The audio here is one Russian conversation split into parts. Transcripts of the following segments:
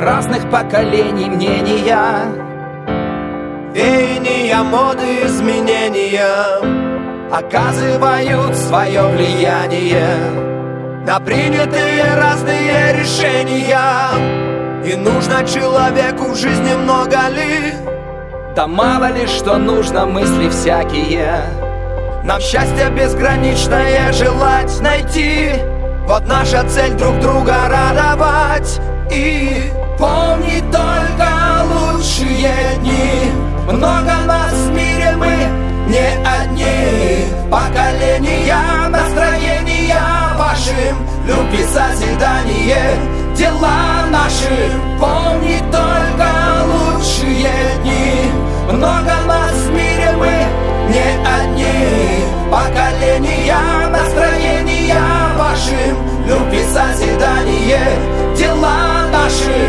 разных поколений мнения, веяния, моды, изменения оказывают свое влияние на принятые разные решения. И нужно человеку в жизни много ли? Да мало ли что нужно, мысли всякие. Нам счастье безграничное желать найти. Вот наша цель друг друга радовать. И помни только лучшие дни. Много нас в мире, мы не одни. Поколения, настроения вашим, любви, созидание, дела наши. Помни только лучшие дни. Много нас в мире, мы не одни. Поколения, настроения вашим, любви, созидание, дела наши.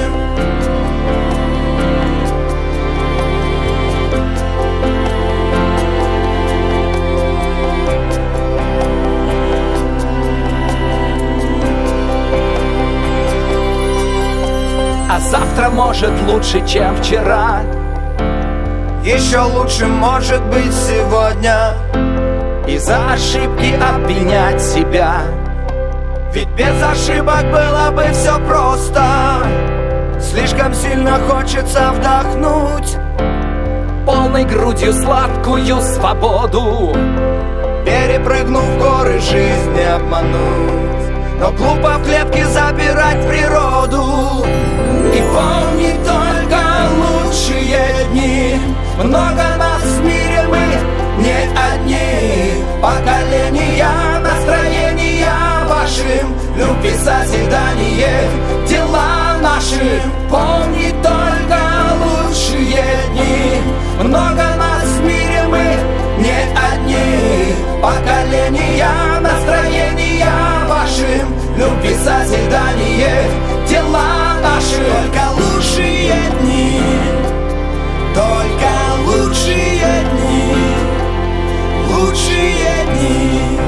А завтра может лучше, чем вчера. Еще лучше может быть сегодня. И за ошибки обвинять себя, ведь без ошибок было бы все просто. Слишком сильно хочется вдохнуть полной грудью сладкую свободу, перепрыгнув горы, жизни обмануть. Но глупо в клетке запирать природу. И помни только лучшие дни. Много нас в мире, мы не одни. Поколения, настроения вашим, любви, созидание, дела наши. Помни только лучшие дни. Много нас в мире, мы не одни. Поколения, настроения вашим, любви, созидание, дела наши. Только лучшие дни, только лучшие дни, лучшие дни,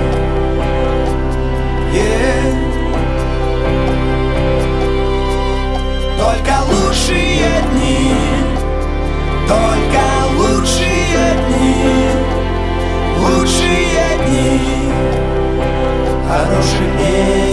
Только лучшие дни, только лучшие дни, лучшие дни, хороших дней.